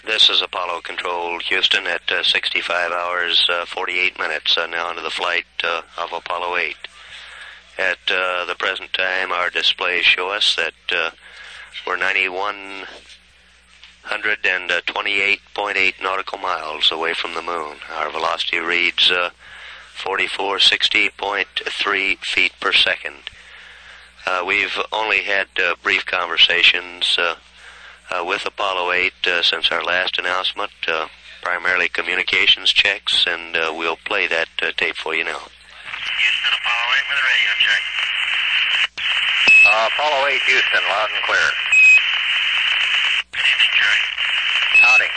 This is Apollo Control, Houston, at 65 hours, 48 minutes, now into the flight of Apollo 8. At the present time, our displays show us that we're 9,128.8 nautical miles away from the moon. Our velocity reads 4460.3 feet per second. We've only had brief conversations with Apollo 8 since our last announcement, primarily communications checks, and we'll play that tape for you now. Houston, Apollo 8 with a radio check. Apollo 8, Houston, loud and clear. Good evening, Jerry. Howdy.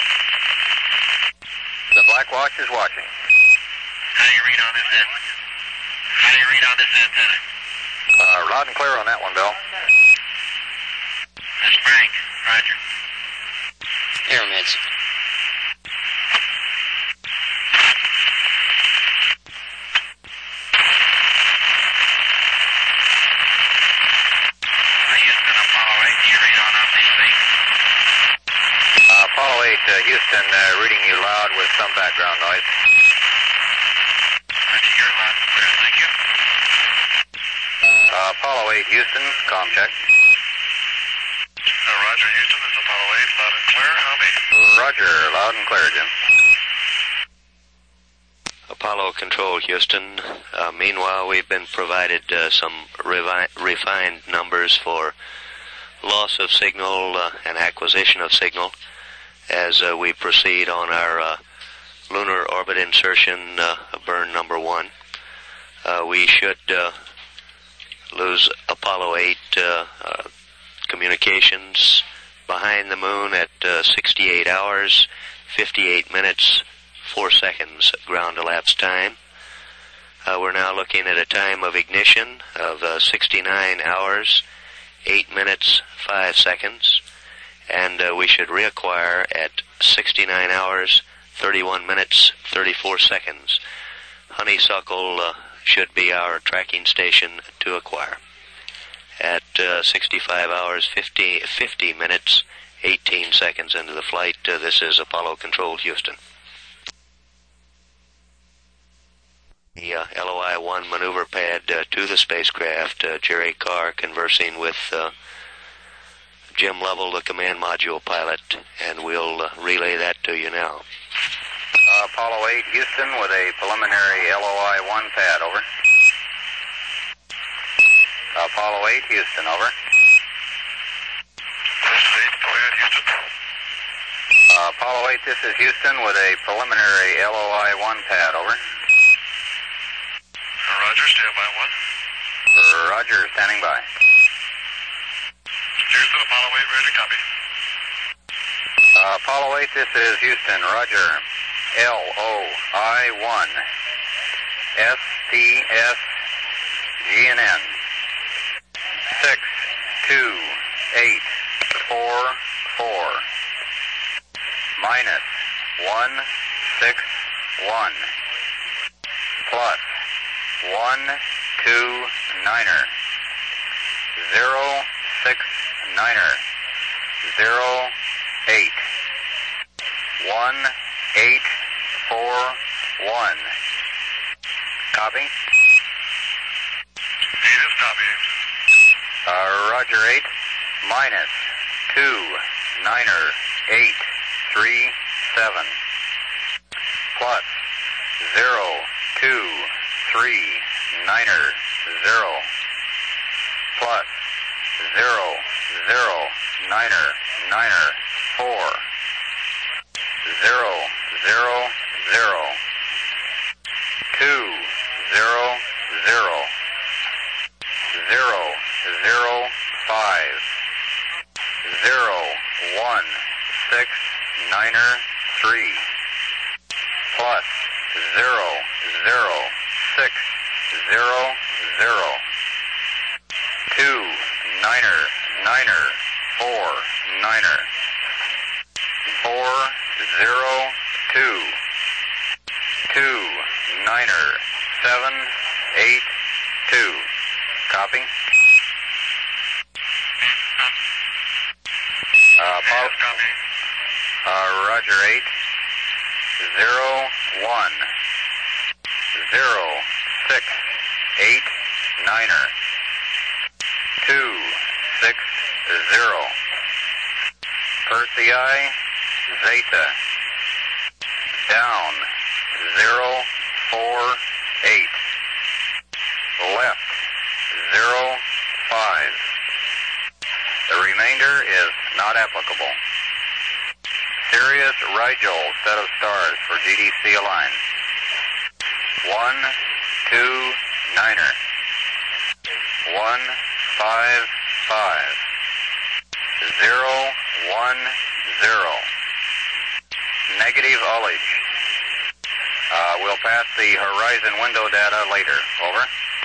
The Black Watch is watching. How do you read on this end? How do you read on this antenna? Loud and clear on that one, Bill. That's Frank. Roger. Pyramids. Houston, Apollo 8, do you read on off these things? Apollo 8, Houston, reading you loud with some background noise. Roger, you're loud and clear. Thank you. Apollo 8, Houston, comm check. Roger, Houston, this is Apollo 8, loud and clear. How me? Roger, loud and clear, Jim. Apollo Control, Houston. Meanwhile, we've been provided some refined numbers for loss of signal and acquisition of signal as we proceed on our lunar orbit insertion burn number 1. We should lose Apollo 8 communications behind the moon at 68 hours, 58 minutes, 4 seconds ground elapsed time. We're now looking at a time of ignition of 69 hours, 8 minutes, 5 seconds, and we should reacquire at 69 hours, 31 minutes, 34 seconds. Honeysuckle should be our tracking station to acquire. At 65 hours, 50 minutes, 18 seconds into the flight, this is Apollo Control, Houston. The LOI-1 maneuver pad to the spacecraft, Jerry Carr conversing with Jim Lovell, the command module pilot, and we'll relay that to you now. Apollo 8, Houston, with a preliminary LOI-1 pad, over. Apollo 8, Houston, over. This is 8, go ahead, Houston. Apollo 8, this is Houston with a preliminary LOI-1 pad, over. Roger, stand by 1. Roger, standing by. Houston, Apollo 8, ready to copy. Apollo 8, this is Houston, Roger. LOI-1. SPSGNN. 62844 minus 161 plus 129er 069er 08 1841. Copy. 8 is copying. Roger 8, minus 29er 837 plus 0239er 0 plus 009er 9er 4 000 200 016 3 plus 006 2 9er 4 9er 402 2 9er 782. Copy. Roger 8. 0, 1. 0, 6, 8, 9er. 2, 6, 0. Persei, Zeta. Down, 0, 4, 8. Left, 0, 5. The remainder is not applicable. Sirius Rigel, set of stars for GDC align. 1, 2, 9er. 1, 5, 5. 0, 1, 0. Negative ullage. We'll pass the horizon window data later. Over.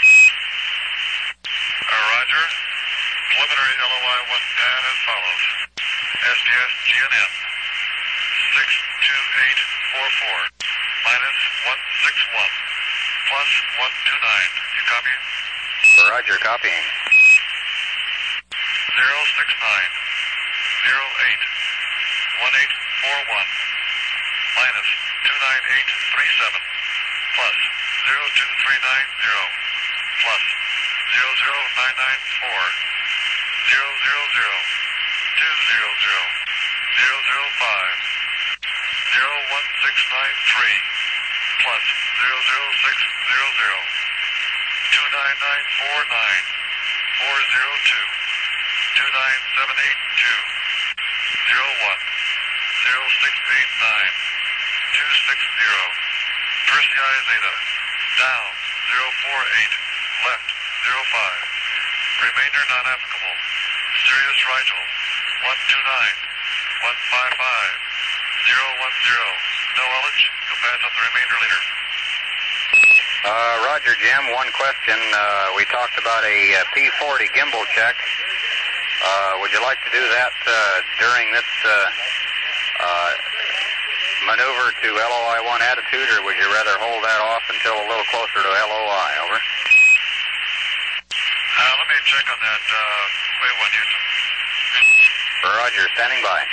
Roger. Preliminary LOI-1 data as follows. SDS GNN 62844 minus 161 plus 129. You copy? Roger, copying. 069 08 1841 minus 29837 plus 02390 plus 00994 000 200 005 01693 plus 00600 29949 402 29782 01 0689 260 Persei Zeta down 048 left 05 remainder non-applicable Sirius Rigel 129 155 010 no ullage. You'll pass up the remainder later. Roger, Jim. One question. We talked about a P40 gimbal check. Would you like to do that during this maneuver to LOI-1 attitude, or would you rather hold that off until a little closer to LOI? Over. Let me check on that. Wait one, Houston. Roger, standing by.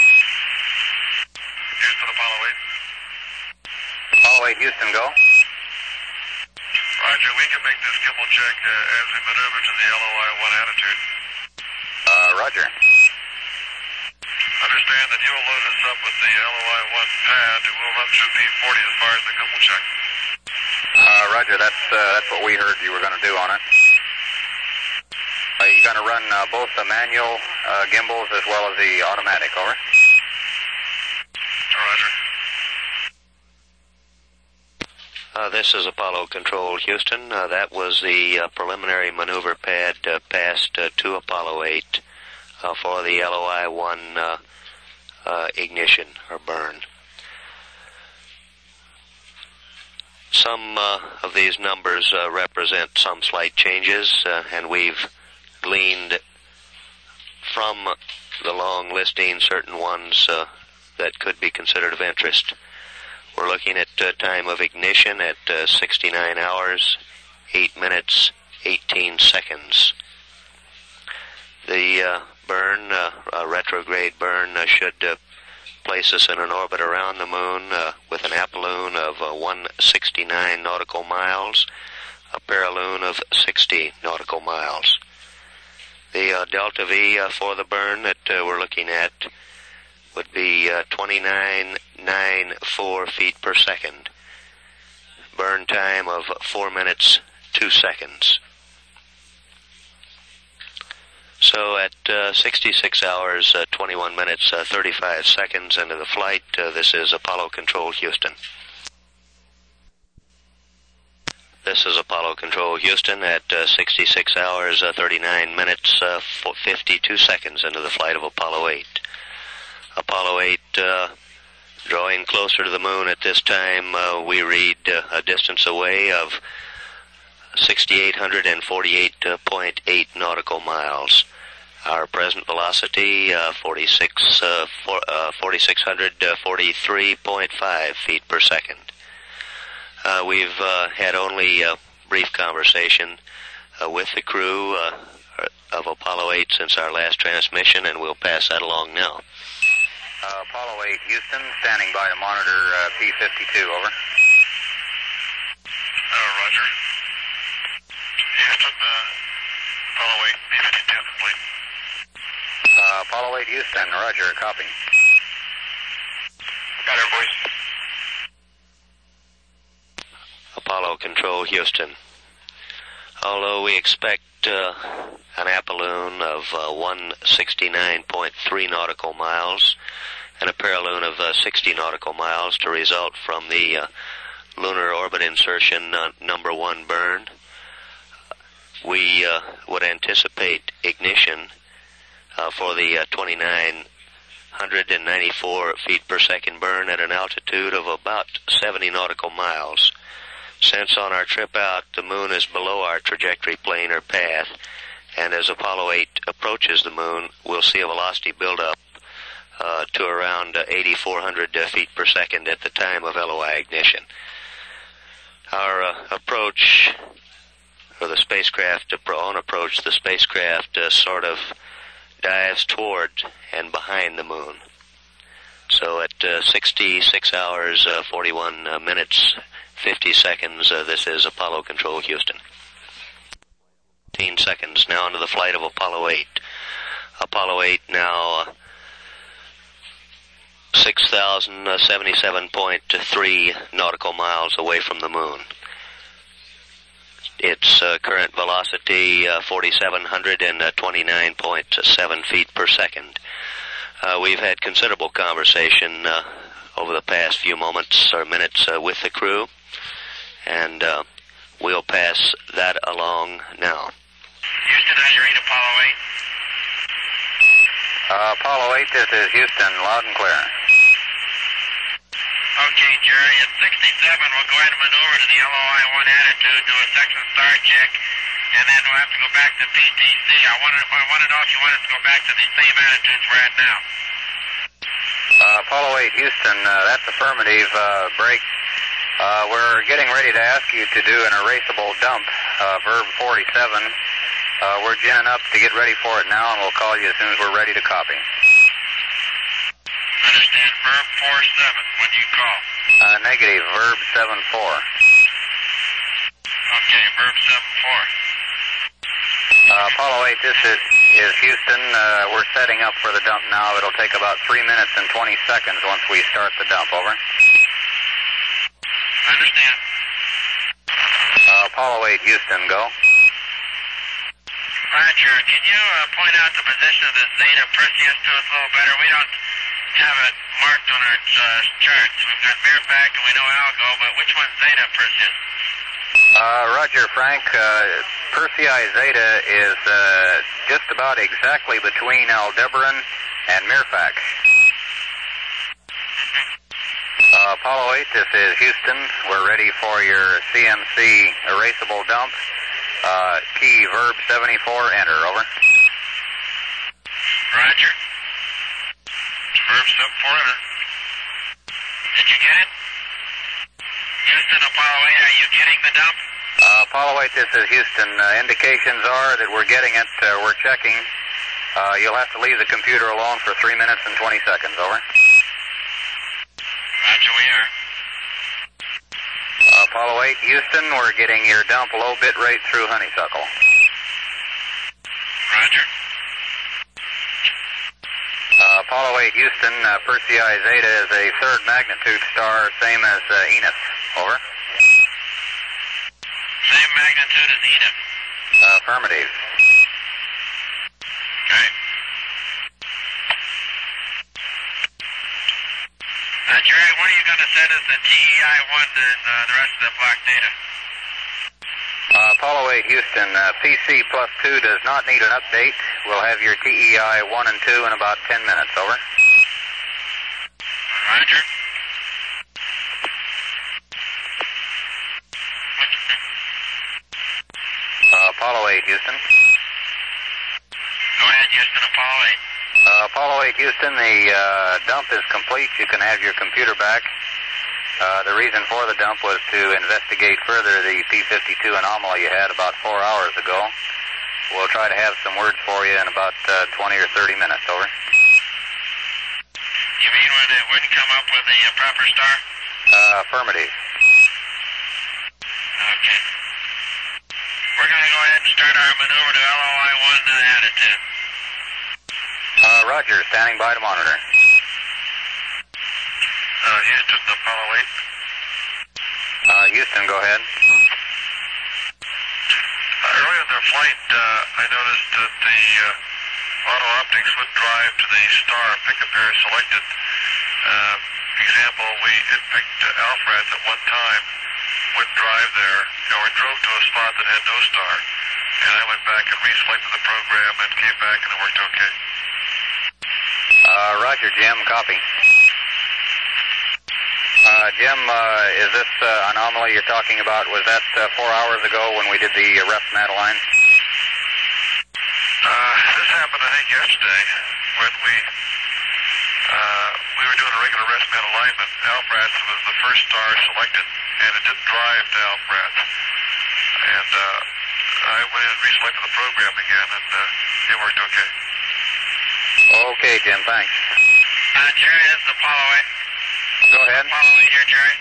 Houston, Apollo 8. Apollo 8, Houston, go. Roger, we can make this gimbal check as we maneuver to the LOI-1 attitude. Roger. Understand that you will load us up with the LOI-1 pad. We'll run through P40 as far as the gimbal check. Roger, that's what we heard you were going to do on it. Are you going to run both the manual gimbals as well as the automatic? Over. Roger. This is Apollo Control, Houston. That was the preliminary maneuver pad passed to Apollo 8 for the LOI-1 ignition or burn. Some of these numbers represent some slight changes, and we've gleaned from the long listing certain ones that could be considered of interest. We're looking at time of ignition at 69 hours, 8 minutes, 18 seconds. The burn, retrograde burn, should place us in an orbit around the moon with an apoloon of 169 nautical miles, a paraloon of 60 nautical miles. The delta V for the burn that we're looking at would be 29.94 feet per second. Burn time of 4 minutes, 2 seconds. So at 66 hours, 21 minutes, 35 seconds into the flight, this is Apollo Control, Houston. This is Apollo Control, Houston at 66 hours, 39 minutes, 52 seconds into the flight of Apollo 8. Apollo 8 drawing closer to the moon at this time. We read a distance away of 6,848.8 nautical miles. Our present velocity, 4,643.5 feet per second. We've had only a brief conversation with the crew of Apollo 8 since our last transmission, and we'll pass that along now. Apollo 8, Houston, standing by to monitor P-52, over. Roger. Houston, Apollo 8, P-52, complete. Apollo 8, Houston, roger, copy. Got her, boys. Apollo Control, Houston. Although we expect an apoloon of 169.3 nautical miles and a paraloon of 60 nautical miles to result from the lunar orbit insertion number 1 burn, we would anticipate ignition for the 2,994 feet per second burn at an altitude of about 70 nautical miles. Since on our trip out, the moon is below our trajectory plane or path, and as Apollo 8 approaches the moon, we'll see a velocity build up to around 8,400 feet per second at the time of LOI ignition. Our approach, or the spacecraft on approach, the spacecraft sort of dives toward and behind the moon. So at 66 hours, 41 minutes, 50 seconds, this is Apollo Control, Houston. 15 seconds now into the flight of Apollo 8. Apollo 8 now 6,077.3 nautical miles away from the moon. Its current velocity, 4,729.7 feet per second. We've had considerable conversation over the past few moments or minutes with the crew, and we'll pass that along now. Houston, how you read Apollo 8? Apollo 8, this is Houston, loud and clear. Okay, Jerry, at 67, we'll go ahead and maneuver to the LOI-1 attitude, do a section star check, and then we'll have to go back to PTC. I want to know if you want us to go back to the same attitudes we're at now. Apollo 8, Houston, that's affirmative, break. We're getting ready to ask you to do an erasable dump, verb 47. We're ginning up to get ready for it now, and we'll call you as soon as we're ready to copy. Understand, verb 47. When do you call? Negative, verb 74. Okay, verb 74. Apollo 8, this is Houston. We're setting up for the dump now. It'll take about 3 minutes and 20 seconds once we start the dump, over. Understand. Apollo 8, Houston, go. Roger, can you point out the position of the Zeta Perseus to us a little better? We don't have it marked on our charts. We've got Mirpac and we know Algo, but which one's Zeta Perseus? Roger, Frank. Persei Zeta is just about exactly between Aldebaran and Mirpac. Apollo 8, this is Houston. We're ready for your CMC erasable dump. Key verb 74, enter, over. Roger. Verb 74, enter. Did you get it? Houston, Apollo 8, are you getting the dump? Apollo 8, this is Houston. Indications are that we're getting it. We're checking. You'll have to leave the computer alone for 3 minutes and 20 seconds, over. Roger, we are. Apollo 8, Houston, we're getting your dump low bit rate through Honeysuckle. Roger. Apollo 8, Houston, Persei Zeta is a third magnitude star, same as Enos, over. Same magnitude as Eden. Affirmative. Okay. Jerry, what are you going to send us the TEI-1 and the rest of the block data? Apollo 8, Houston, PC plus 2 does not need an update. We'll have your TEI 1 and 2 in about 10 minutes, over. Roger. Apollo 8, Houston. Go ahead, Houston, Apollo 8. Apollo 8, Houston, the dump is complete. You can have your computer back. The reason for the dump was to investigate further the P-52 anomaly you had about 4 hours ago. We'll try to have some words for you in about 20 or 30 minutes, over. You mean when it wouldn't come up with the proper star? Affirmative. Okay. We're going to go ahead and start our maneuver to LOI 1 attitude. Roger, standing by to monitor. Houston, Apollo 8. Houston, go ahead. Early in their flight, I noticed that the auto optics would drive to the star pickup area selected. Example, it picked Alfred at one time, wouldn't drive there, or it drove to a spot that had no star. And I went back and reselected the program and came back and it worked okay. Roger, Jim, copy. Jim, is this anomaly you're talking about, was that 4 hours ago when we did the rest Madeline? This happened, I think, yesterday when we were doing a regular rest man alignment. Alfred was the first star selected, and it didn't drive to Alfred. And I went and reselected the program again, and it worked okay. Okay, Jim, thanks. Jerry, this is Apollo 8. Go ahead. Apollo 8 here, Jerry.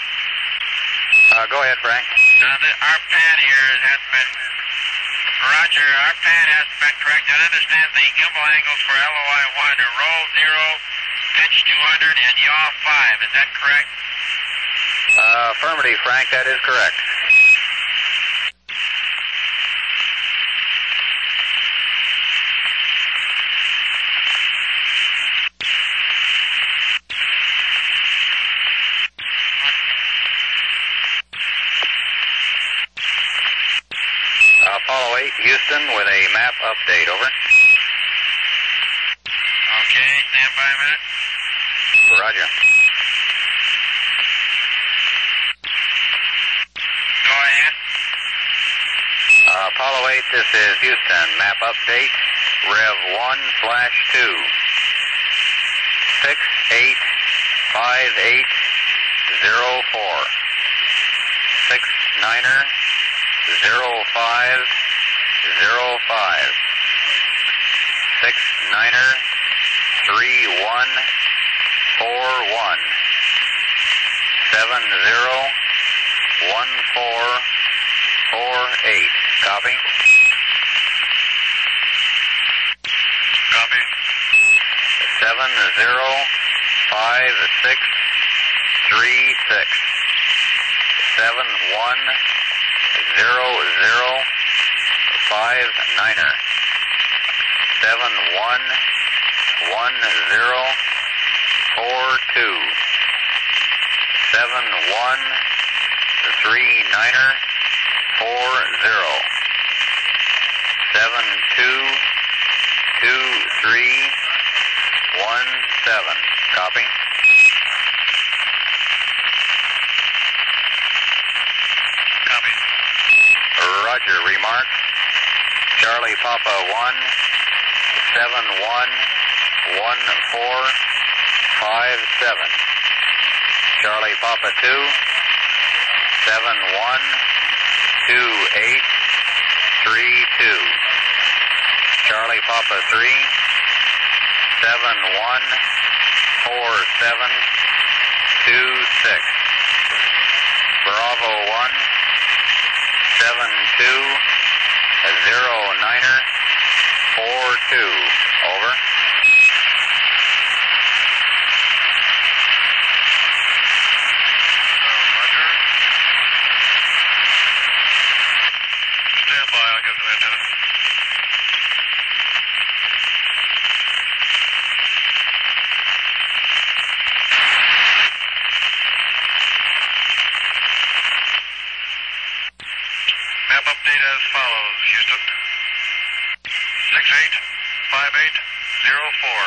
Go ahead, Frank. Our pad here hasn't been... Roger, our pad hasn't been correct. I understand the gimbal angles for LOI 1 are roll 0, pitch 200, and yaw 5. Is that correct? Affirmative, Frank, that is correct. Apollo 8, Houston, with a map update, over. Okay, stand by a minute. Roger. Go ahead. Apollo 8, this is Houston, map update, Rev 1/2. 685804. 69er 0505. 69er 3141. 701448. Copy. Copy. 705636. 710059er. 711042. 7139er 40. 722317. Copy. Copy. Roger, remark. Charlie Papa 1, 711457. Charlie Papa 2, 712832. Charlie Papa 3, 714726. Bravo 1, 7209er 42. Over. Roger. Stand by, I'll get the antenna. Map update as follows, Houston. 685804.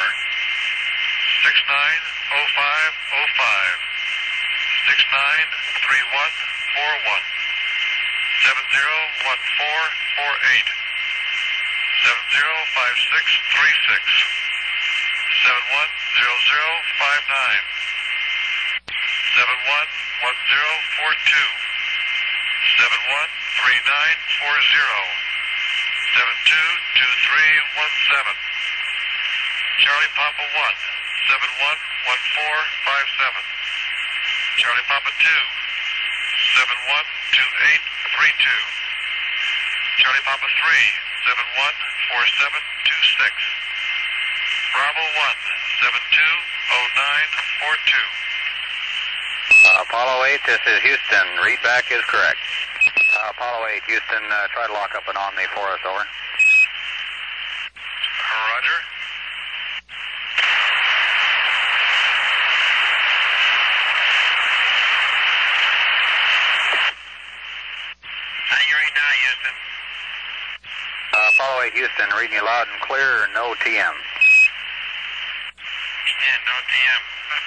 690505. 693141. 701448. 705636. 710059. 711042. 713940. 722317. Charlie Papa 1, Charlie Papa 2, 712832. Charlie Papa 3, 714726. Bravo 1, 720942. Apollo 8, this is Houston. Read back is correct. Apollo 8, Houston, try to lock up an Omni for us, over. Roger. Now, Houston. Apollo 8, Houston, reading you loud and clear, no TM. Yeah, no TM.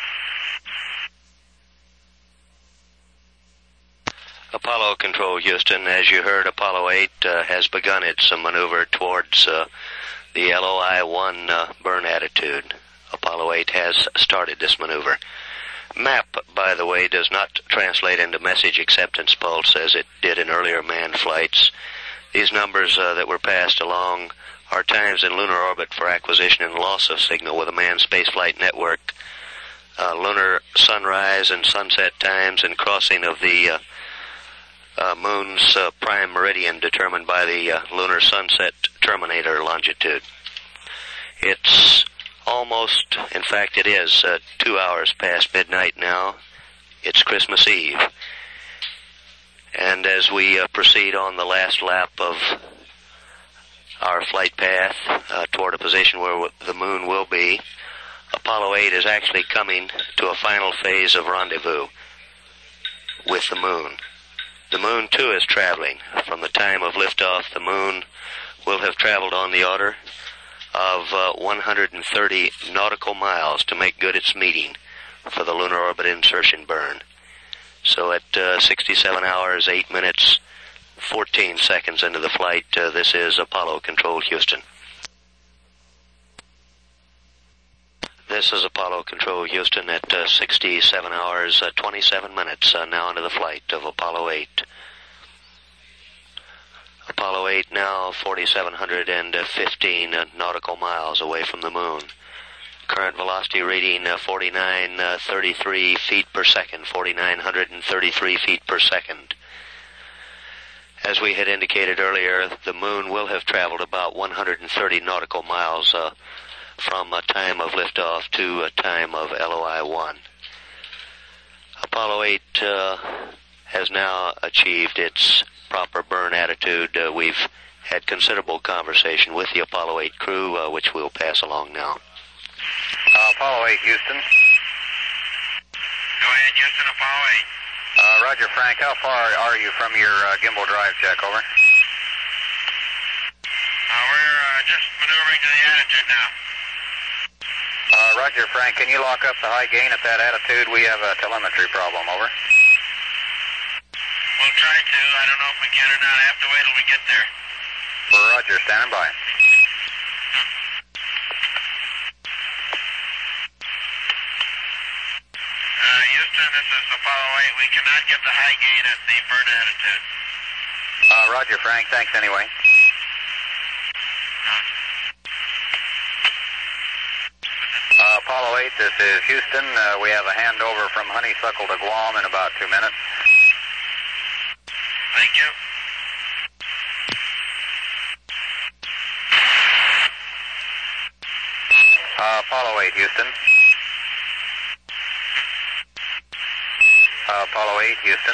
Apollo Control, Houston, as you heard, Apollo 8 has begun its maneuver towards the LOI-1 burn attitude. Apollo 8 has started this maneuver. MAP, by the way, does not translate into message acceptance pulse as it did in earlier manned flights. These numbers that were passed along are times in lunar orbit for acquisition and loss of signal with a manned spaceflight network, lunar sunrise and sunset times, and crossing of the moon's prime meridian determined by the lunar sunset terminator longitude. It's almost, in fact it is, 2 hours past midnight now. It's Christmas Eve. And as we proceed on the last lap of our flight path toward a position where the moon will be, Apollo 8 is actually coming to a final phase of rendezvous with the moon. The moon, too, is traveling. From the time of liftoff, the moon will have traveled on the order of 130 nautical miles to make good its meeting for the lunar orbit insertion burn. So at 67 hours, 8 minutes, 14 seconds into the flight, this is Apollo Control, Houston. This is Apollo Control, Houston, at 67 hours, 27 minutes, now into the flight of Apollo 8. Apollo 8 now 4,715 nautical miles away from the moon. Current velocity reading 4,933 feet per second, 4,933 feet per second. As we had indicated earlier, the moon will have traveled about 130 nautical miles from a time of liftoff to a time of LOI-1. Apollo 8 has now achieved its proper burn attitude. We've had considerable conversation with the Apollo 8 crew, which we'll pass along now. Apollo 8, Houston. Go ahead, Houston, Apollo 8. Roger, Frank. How far are you from your gimbal drive check, over? We're just maneuvering to the attitude now. Roger, Frank. Can you lock up the high gain at that attitude? We have a telemetry problem, over. We'll try to. I don't know if we can or not. I have to wait till we get there. Roger, standing by. Houston, this is Apollo 8. We cannot get the high gain at the burn attitude. Roger, Frank. Thanks anyway. Apollo 8, this is Houston. We have a handover from Honeysuckle to Guam in about 2 minutes. Thank you. Apollo 8, Houston. Apollo 8, Houston.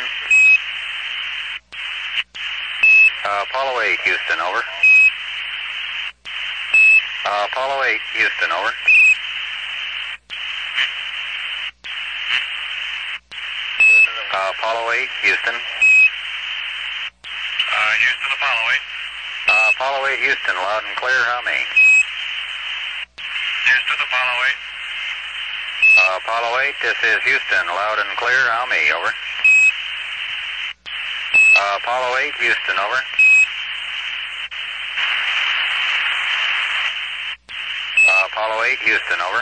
Apollo 8, Houston, over. Apollo 8, Houston, over. Apollo 8, Houston. Houston, Apollo 8. Apollo 8, Houston, loud and clear, how me? Houston, Apollo 8. Apollo 8, this is Houston, loud and clear, how me, over. Apollo 8, Houston, over. Apollo 8, Houston, over.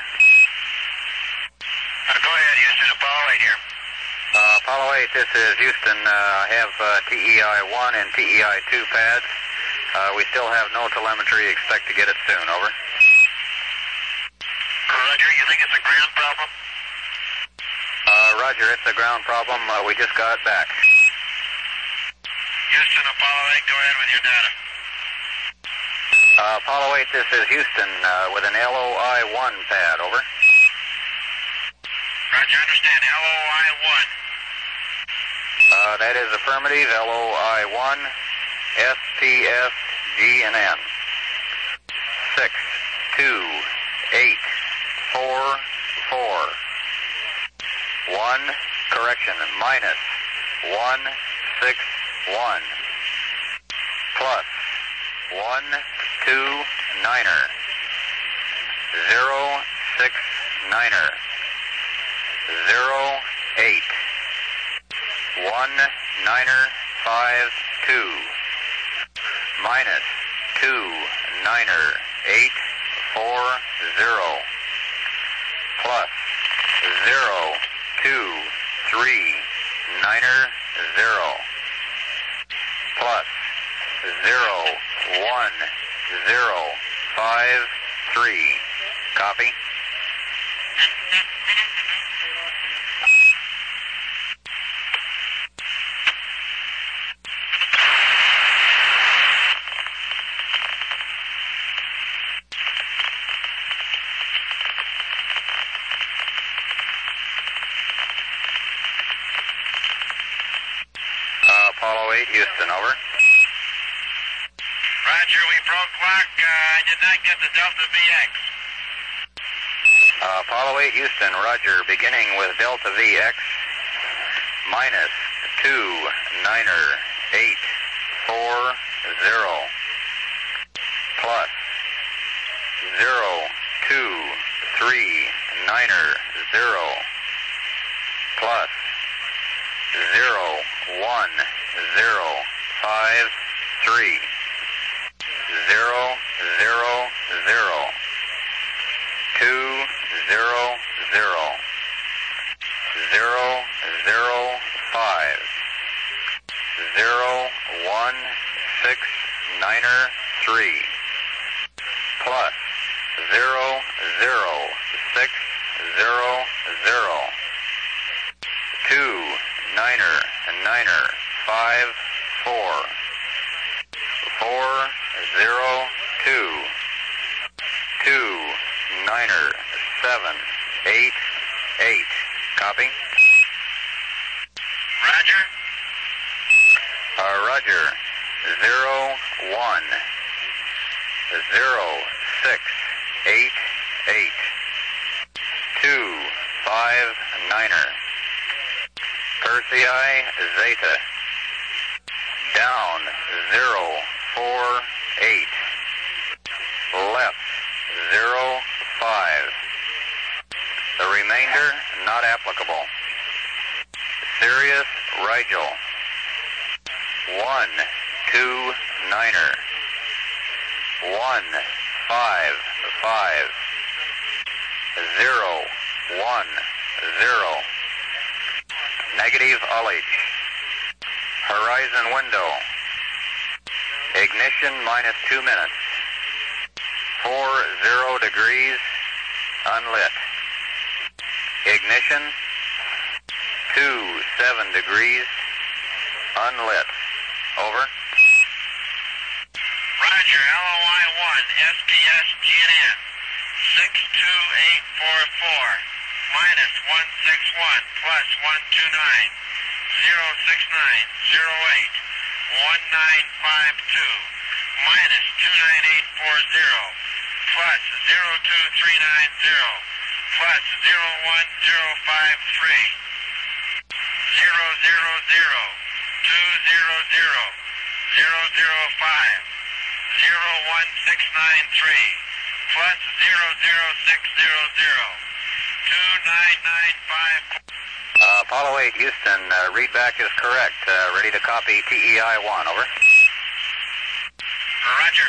Go ahead, Houston, Apollo 8 here. Apollo 8, this is Houston. I have TEI-1 and TEI-2 pads. We still have no telemetry. Expect to get it soon, over. Roger, you think it's a ground problem? Roger, it's a ground problem. We just got back. Houston, Apollo 8, go ahead with your data. Apollo 8, this is Houston with an LOI-1 pad, over. Roger, understand, LOI-1. That is affirmative, LOI-1, SPS, GNN. 6, 2, 8, 4, 4. 1, correction, minus 1, 6, 1. Plus 1, 2, 9er. 0, 6, 9er. 0, 8. 1, 9er, 5, 2. Minus 2, 9er, 8, 4, 0. Plus 0, 2, 3, 9er, 0. Plus 0, 1, 0, 5, 3. Copy. Apollo 8, Houston, over. Roger, we broke clock. I did not get the Delta VX. Apollo 8, Houston, Roger, beginning with Delta VX, minus 2, 9er, 8, 4, 0. Plus 0, 2, 3, 9er, 0. Plus 0, 1, 0, 5, 3. 0, 0, 0. 2, 0, 0. 0, 0, 5. 0, 1, 6, 9er, 3. Plus 0, 0, 6, 0, 0. 2, 9er, 9er, 5, 4. 4, 0, 2. 2, 9er, 7, 8, 8. Copy. Roger. Roger. 0, 1. 0, 6, 8, 8. 2, 5, 9er. Persei, Zeta. Down, 0, 4, 8. Left, 0, 5. The remainder, not applicable. Sirius, Rigel. 1, 2, 9er. 1, 5, 5. 0, 1, 0. Negative ullage. Horizon window. Ignition minus 2 minutes. 40 degrees. Unlit. Ignition. 27 degrees. Unlit. Over. Roger, LOI-1, SPS GNN, 62844, minus 161, plus 129, 069, 08, 1952, minus 29840, plus 02390, plus 01053, 000, 200, 005, 01693, plus 00600, 2995. Apollo 8, Houston, readback is correct. Ready to copy TEI-1, over. Roger.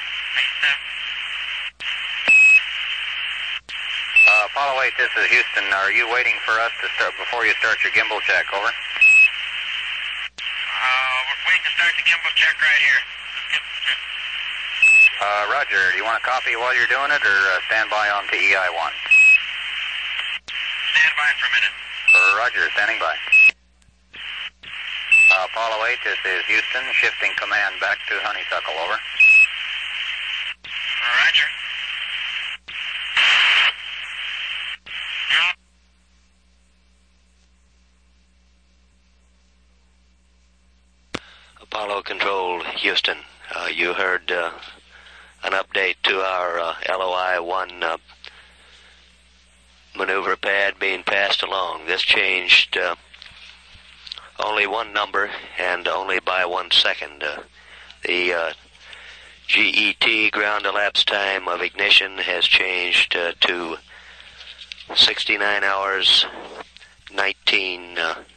Apollo 8, this is Houston. Are you waiting for us to start before you start your gimbal check, over? We're waiting to start the gimbal check right here. Roger. Do you want to copy while you're doing it, or stand by on TEI-1? Stand by for a minute. Roger, standing by. Apollo 8, this is Houston, shifting command back to Honeysuckle, over. Roger. Apollo Control, Houston. You heard an update to our LOI-1 maneuver pad being passed along. This changed only one number and only by 1 second. The GET, ground elapsed time of ignition, has changed to 69 hours, 19